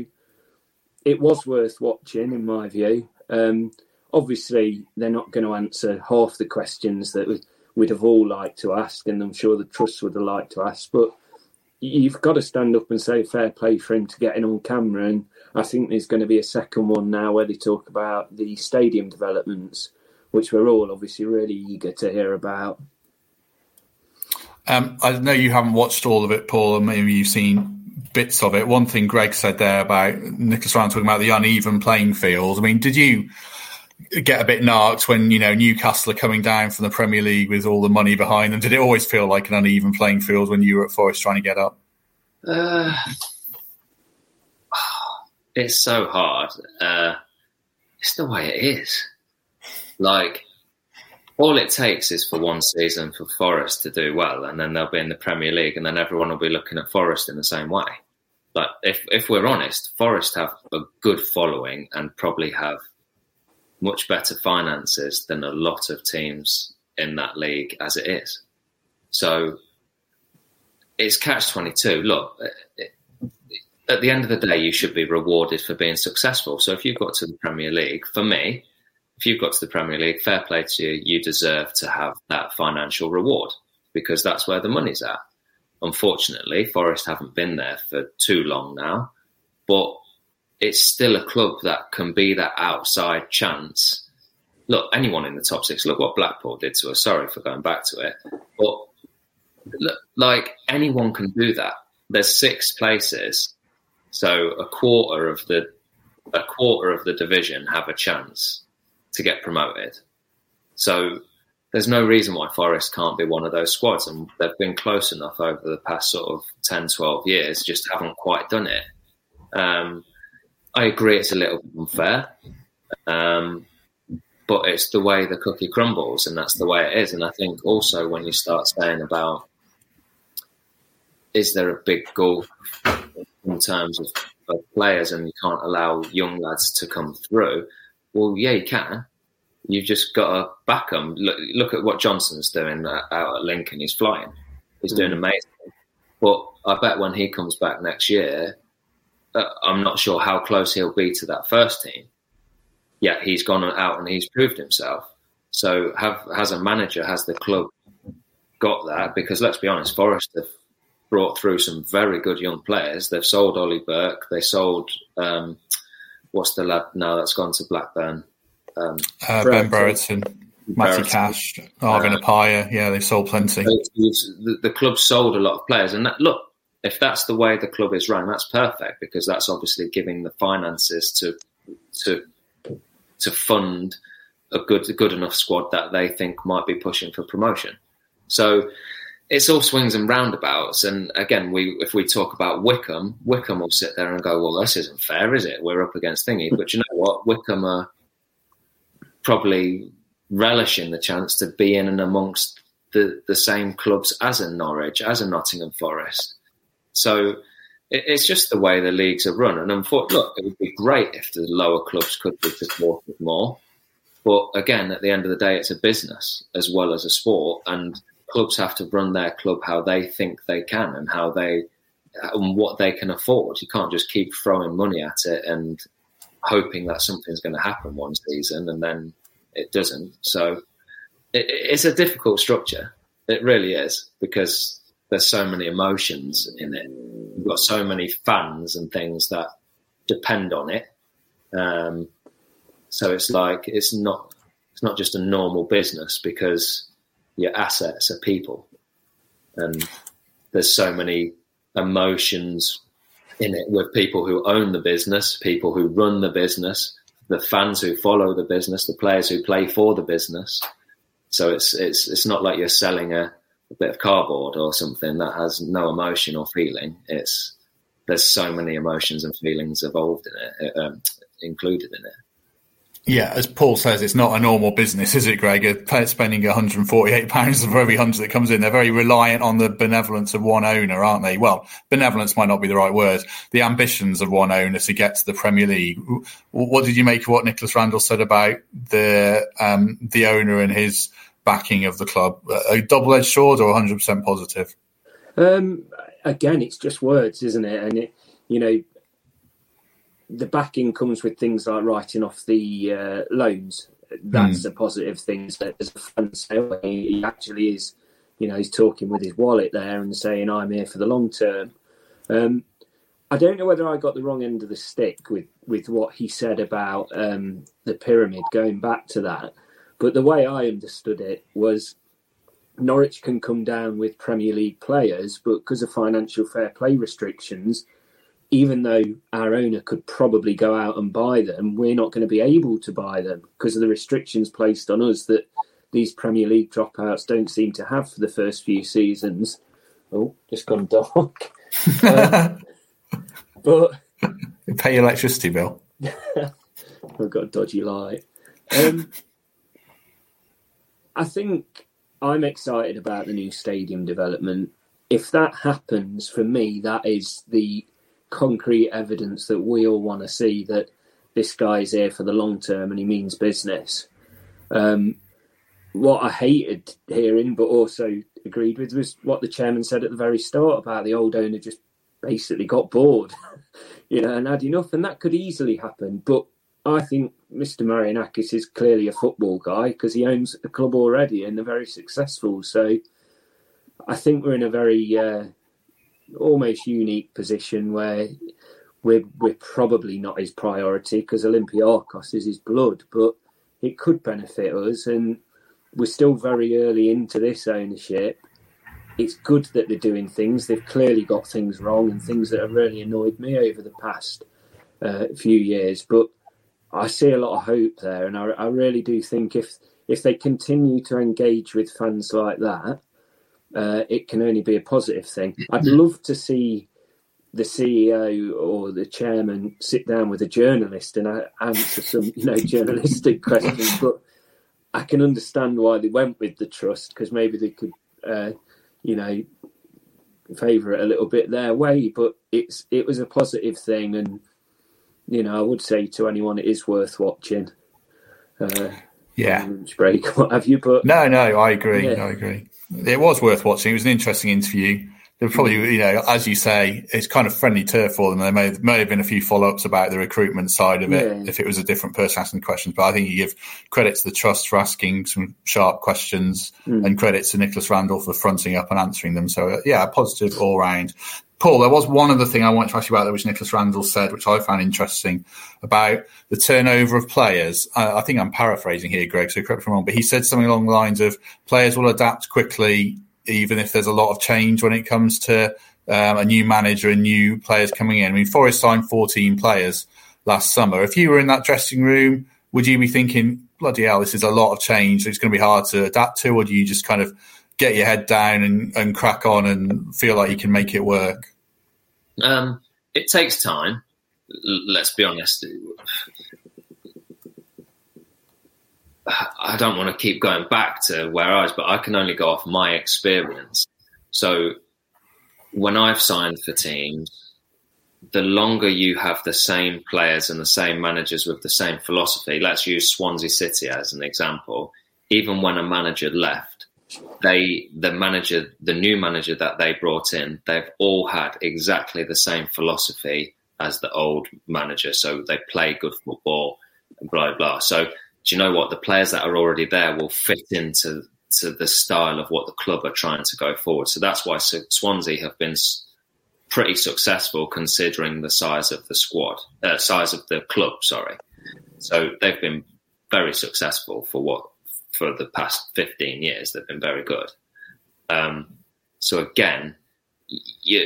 it was worth watching, in my view. Um, obviously, they're not going to answer half the questions that we'd, we'd have all liked to ask, and I'm sure the trust would have liked to ask. But you've got to stand up and say fair play for him to get in on camera. And I think there's going to be a second one now where they talk about the stadium developments, which we're all obviously really eager to hear about. Um, I know you haven't watched all of it, Paul, and maybe you've seen bits of it. One thing Greg said there about Nicholas Ryan talking about the uneven playing field. I mean, did you get a bit narked when, you know, Newcastle are coming down from the Premier League with all the money behind them? Did it always feel like an uneven playing field when you were at Forest trying to get up? Uh, it's so hard. Uh, it's the way it is. Like, all it takes is for one season for Forest to do well, and then they'll be in the Premier League, and then everyone will be looking at Forest in the same way. Like, if if we're honest, Forest have a good following and probably have much better finances than a lot of teams in that league as it is. So it's catch twenty-two. Look, at the end of the day, you should be rewarded for being successful. So if you've got to the Premier League, for me, if you've got to the Premier League, fair play to you, you deserve to have that financial reward, because that's where the money's at. Unfortunately, Forest haven't been there for too long now, but it's still a club that can be that outside chance. Look, anyone in the top six, look what Blackpool did to us. Sorry for going back to it. But look, like, anyone can do that. There's six places. So a quarter of the a quarter of the division have a chance to get promoted. So there's no reason why Forest can't be one of those squads. And they've been close enough over the past sort of ten, twelve years, just haven't quite done it. Um, I agree it's a little bit unfair, um, but it's the way the cookie crumbles, and that's the way it is. And I think also when you start saying about, is there a big gulf in terms of, of players, and you can't allow young lads to come through. Well, yeah, you can. You've just got to back them. Look, look at what Johnson's doing out at Lincoln. He's flying. He's doing amazing. But I bet when he comes back next year, uh, I'm not sure how close he'll be to that first team. Yet he's gone out and he's proved himself. So have, as a manager, has the club got that? Because let's be honest, Forest have brought through some very good young players. They've sold Ollie Burke. They sold, um, what's the lad now that's gone to Blackburn? Um, uh, Ben Brereton, Matty Cash, Arvin uh, Apaya. Yeah, they've sold plenty. The, the club sold a lot of players. And that, look, if that's the way the club is run, that's perfect, because that's obviously giving the finances to to to fund a good a good enough squad that they think might be pushing for promotion. So it's all swings and roundabouts. And again, we if we talk about Wycombe, Wycombe will sit there and go, well, this isn't fair, is it? We're up against thingy. But you know what? Wycombe are probably relishing the chance to be in and amongst the, the same clubs as a Norwich, as a Nottingham Forest. So it, it's just the way the leagues are run. And unfortunately, look, it would be great if the lower clubs could be supported more. But again, at the end of the day, it's a business as well as a sport, and clubs have to run their club how they think they can and how they and what they can afford. You can't just keep throwing money at it and hoping that something's going to happen one season and then it doesn't. So it, it's a difficult structure. It really is, because there's so many emotions in it. You've got so many fans and things that depend on it. Um, so it's like it's not it's not just a normal business, because your assets are people, and there's so many emotions in it with people who own the business, people who run the business, the fans who follow the business, the players who play for the business. So it's it's it's not like you're selling a, a bit of cardboard or something that has no emotion or feeling. It's there's so many emotions and feelings involved in it, um, included in it. Yeah, as Paul says, it's not a normal business, is it, Greg? A player spending one hundred forty-eight pounds for every hundred that comes in. They're very reliant on the benevolence of one owner, aren't they? Well, benevolence might not be the right word. The ambitions of one owner to get to the Premier League. What did you make of what Nicholas Randall said about the um, the owner and his backing of the club? A double-edged sword or one hundred percent positive? Um, again, it's just words, isn't it? And, it, you know, the backing comes with things like writing off the uh, loans. That's mm. a positive thing. As a fan say, he actually is, you know, he's talking with his wallet there and saying, I'm here for the long term. Um, I don't know whether I got the wrong end of the stick with, with what he said about um, the pyramid, going back to that. But the way I understood it was Norwich can come down with Premier League players, but because of financial fair play restrictions, even though our owner could probably go out and buy them, we're not going to be able to buy them because of the restrictions placed on us that these Premier League dropouts don't seem to have for the first few seasons. Oh, just gone dark. um, but you pay your electricity bill. I've got a dodgy light. Um, I think I'm excited about the new stadium development. If that happens, for me, that is the concrete evidence that we all want to see that this guy's here for the long term and he means business. Um, what I hated hearing, but also agreed with, was what the chairman said at the very start about the old owner just basically got bored, you know, and had enough, and that could easily happen. But I think Mister Marianakis is clearly a football guy because he owns a club already and they're very successful. So I think we're in a very uh, almost unique position where we're, we're probably not his priority because Olympiacos is his blood, but it could benefit us. And we're still very early into this ownership. It's good that they're doing things. They've clearly got things wrong and things that have really annoyed me over the past uh, few years. But I see a lot of hope there. And I, I really do think if if they continue to engage with fans like that, Uh, it can only be a positive thing. I'd love to see the C E O or the chairman sit down with a journalist and answer some, you know, journalistic questions. But I can understand why they went with the trust, because maybe they could, uh, you know, favour it a little bit their way, but it's it was a positive thing, and you know I would say to anyone it is worth watching. Uh, yeah, lunch break, what have you? But no, no, I agree. Yeah. I agree. It was worth watching. It was an interesting interview. There probably, you know, as you say, it's kind of friendly turf for them. There may, may have been a few follow-ups about the recruitment side of it Yeah. if it was a different person asking questions. But I think you give credit to the Trust for asking some sharp questions Mm. and credit to Nicholas Randall for fronting up and answering them. So, uh, yeah, positive all round. Paul, there was one other thing I wanted to ask you about that which Nicholas Randall said, which I found interesting, about the turnover of players. I, I think I'm paraphrasing here, Greg, so correct me if I'm wrong, but he said something along the lines of players will adapt quickly even if there's a lot of change when it comes to um, a new manager and new players coming in. I mean, Forest signed fourteen players last summer. If you were in that dressing room, would you be thinking, bloody hell, this is a lot of change, it's going to be hard to adapt to, or do you just kind of get your head down and, and crack on and feel like you can make it work? Um, it takes time. L- let's be honest. I don't want to keep going back to where I was, but I can only go off my experience. So when I've signed for teams, the longer you have the same players and the same managers with the same philosophy, let's use Swansea City as an example. Even when a manager left, they, the manager, the new manager that they brought in, they've all had exactly the same philosophy as the old manager. So they play good football and blah, blah. So do you know what? The players that are already there will fit into to the style of what the club are trying to go forward. So that's why Swansea have been pretty successful considering the size of the squad, uh, size of the club, sorry. So they've been very successful for what, for the past fifteen years. They've been very good. Um, so again, you,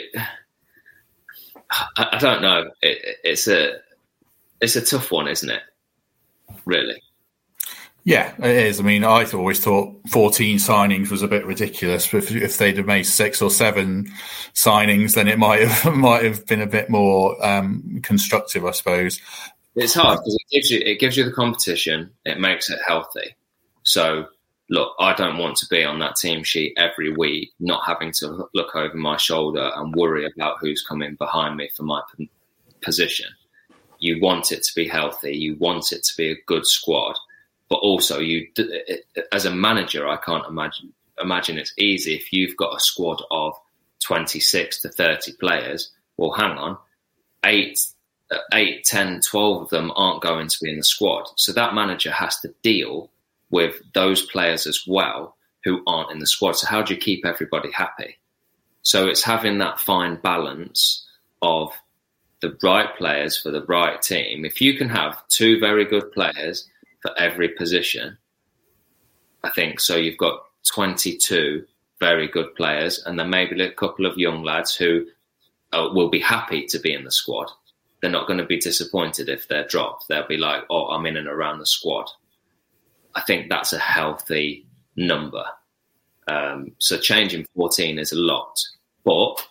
I, I don't know. It, it's a, it's a tough one, isn't it? Really? Yeah, it is. I mean, I always thought fourteen signings was a bit ridiculous. But if, if they'd have made six or seven signings, then it might have might have been a bit more um, constructive, I suppose. It's hard because it gives you it gives you the competition. It makes it healthy. So, look, I don't want to be on that team sheet every week, not having to look over my shoulder and worry about who's coming behind me for my p- position. You want it to be healthy. You want it to be a good squad. But also, you, as a manager, I can't imagine imagine it's easy if you've got a squad of twenty-six to thirty players. Well, hang on, eight, eight, ten, twelve of them aren't going to be in the squad. So that manager has to deal with those players as well who aren't in the squad. So how do you keep everybody happy? So it's having that fine balance of the right players for the right team. If you can have two very good players for every position, I think. So you've got twenty-two very good players, and then maybe a couple of young lads who uh, will be happy to be in the squad. They're not going to be disappointed if they're dropped. They'll be like, oh, I'm in and around the squad. I think that's a healthy number. Um, so changing fourteen is a lot, but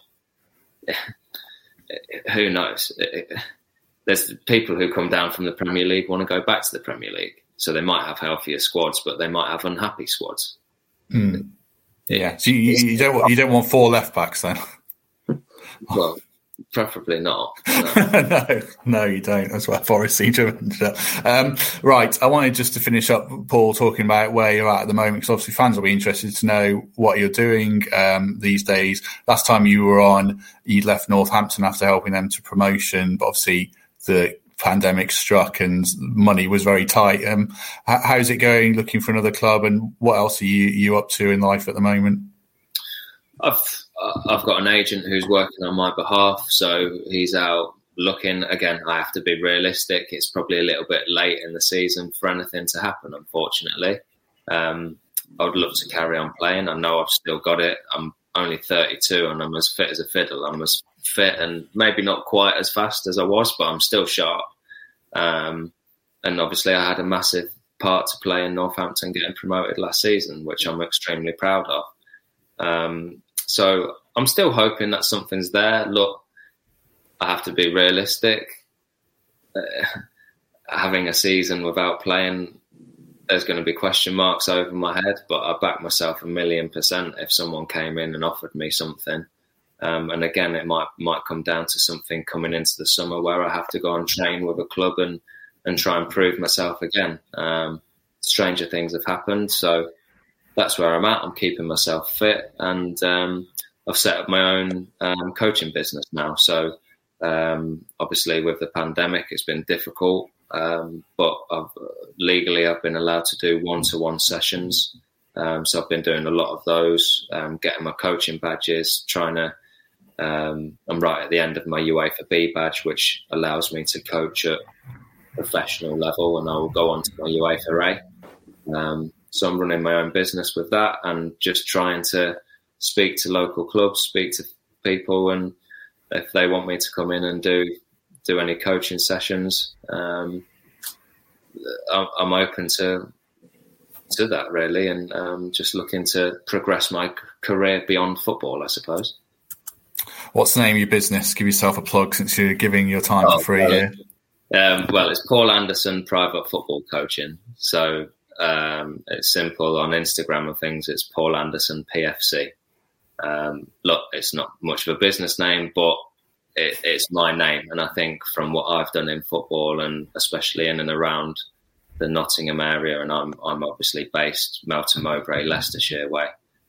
who knows? There's people who come down from the Premier League want to go back to the Premier League. So they might have healthier squads, but they might have unhappy squads. Mm. Yeah. So you, you don't want, you don't want four left backs then? Well, preferably not. No. no, no, you don't. That's why Forest seem to have ended up. Um, right. I wanted just to finish up, Paul, talking about where you're at at the moment, because obviously fans will be interested to know what you're doing um, these days. Last time you were on, you'd left Northampton after helping them to promotion, but obviously the pandemic struck and money was very tight. Um, how's it going looking for another club, and what else are you, you up to in life at the moment? I've I've got an agent who's working on my behalf, so he's out looking. Again, I have to be realistic. It's probably a little bit late in the season for anything to happen, unfortunately. Um, I would love to carry on playing. I know I've still got it. I'm only thirty-two and I'm as fit as a fiddle. I'm as fit and maybe not quite as fast as I was, but I'm still sharp. Um, and obviously I had a massive part to play in Northampton getting promoted last season, which I'm extremely proud of. Um, so I'm still hoping that something's there. Look, I have to be realistic. Uh, having a season without playing, there's going to be question marks over my head, but I back myself a million percent if someone came in and offered me something. Um, and again, it might might come down to something coming into the summer where I have to go and train with a club and, and try and prove myself again. Um, stranger things have happened, so that's where I'm at. I'm keeping myself fit, and um, I've set up my own um, coaching business now. So um, obviously with the pandemic, it's been difficult, um, but I've, legally I've been allowed to do one-to-one sessions. Um, so I've been doing a lot of those, um, getting my coaching badges, trying to, um, I'm right at the end of my UEFA B badge, which allows me to coach at professional level, and I will go on to my UEFA A. Um, so I'm running my own business with that and just trying to speak to local clubs, speak to people, and if they want me to come in and do do any coaching sessions, um, I'm open to to that really, and um, just looking to progress my career beyond football, I suppose. What's the name of your business? Give yourself a plug since you're giving your time oh, for free well, here. Um, well, it's Paul Anderson Private Football Coaching. So um, it's simple on Instagram and things. It's Paul Anderson P F C. Um, look, it's not much of a business name, but it, it's my name. And I think from what I've done in football, and especially in and around the Nottingham area, and I'm I'm obviously based Melton Mowbray, Leicestershire way.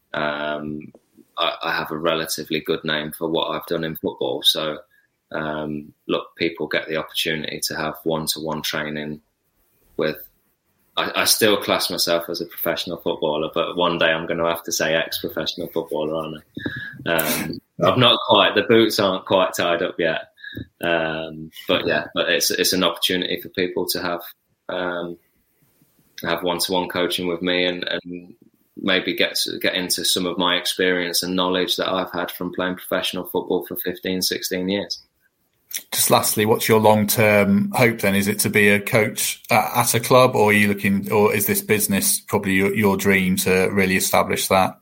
Um, I, I have a relatively good name for what I've done in football. So, um, look, people get the opportunity to have one-to-one training with. I, I still class myself as a professional footballer, but one day I'm going to have to say ex-professional footballer, aren't I? Um, I'm not quite. The boots aren't quite tied up yet. Um, but yeah, but it's it's an opportunity for people to have. Um, have one-to-one coaching with me, and, and maybe get get into some of my experience and knowledge that I've had from playing professional football for fifteen, sixteen years. Just lastly, what's your long-term hope then? Is it to be a coach at a club, or are you looking, or is this business probably your, your dream to really establish that?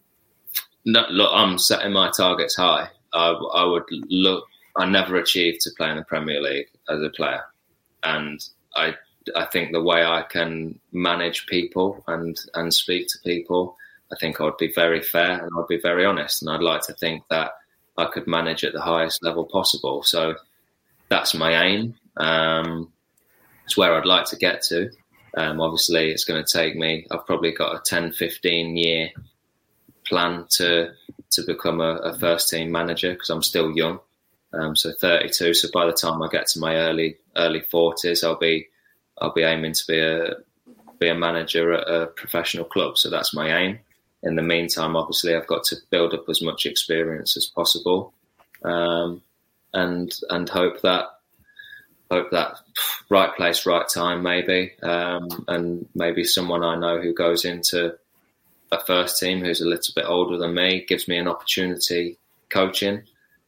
No, look, I'm setting my targets high. I, I would look. I never achieved to play in the Premier League as a player, and I. I think the way I can manage people and, and speak to people, I think I would be very fair and I'd be very honest. And I'd like to think that I could manage at the highest level possible. So that's my aim. Um, it's where I'd like to get to. Um, obviously, it's going to take me, I've probably got a ten, fifteen year plan to to become a, a first team manager because I'm still young. Um, so thirty-two. So by the time I get to my early early forties, I'll be I'll be aiming to be a be a manager at a professional club. So that's my aim. In the meantime, obviously, I've got to build up as much experience as possible, um, and and hope that hope that right place, right time, maybe, um, and maybe someone I know who goes into a first team who's a little bit older than me gives me an opportunity coaching,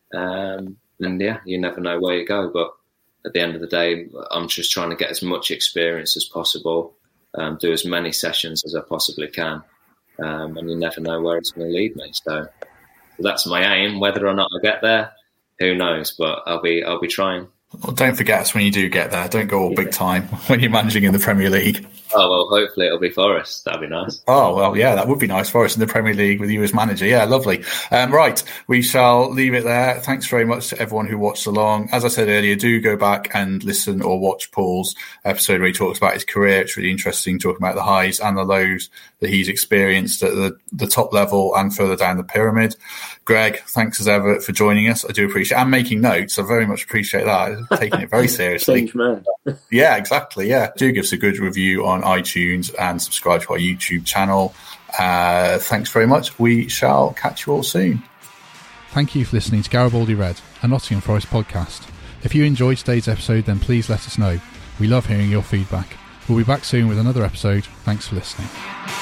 um, and yeah, you never know where you go, but. At the end of the day, I'm just trying to get as much experience as possible, um, do as many sessions as I possibly can, um, and you never know where it's going to lead me. So that's my aim. Whether or not I get there, who knows? But I'll be I'll be trying. Well, don't forget us when you do get there. Don't go all big time when you're managing in the Premier League. Oh, well, hopefully it'll be Forest. That'd be nice. Oh, well, yeah, that would be nice. Forest in the Premier League with you as manager. Yeah, lovely. Um, right, we shall leave it there. Thanks very much to everyone who watched along. As I said earlier, do go back and listen or watch Paul's episode where he talks about his career. It's really interesting talking about the highs and the lows that he's experienced at the, the top level and further down the pyramid. Greg, thanks as ever for joining us. I do appreciate it. And making notes. I very much appreciate that. Taking it very seriously. Change man. Yeah, exactly. Yeah. Do give us a good review on iTunes and subscribe to our YouTube channel. Uh, thanks very much. We shall catch you all soon. Thank you for listening to Garibaldi Red, a Nottingham Forest podcast. If you enjoyed today's episode, then please let us know. We love hearing your feedback. We'll be back soon with another episode. Thanks for listening.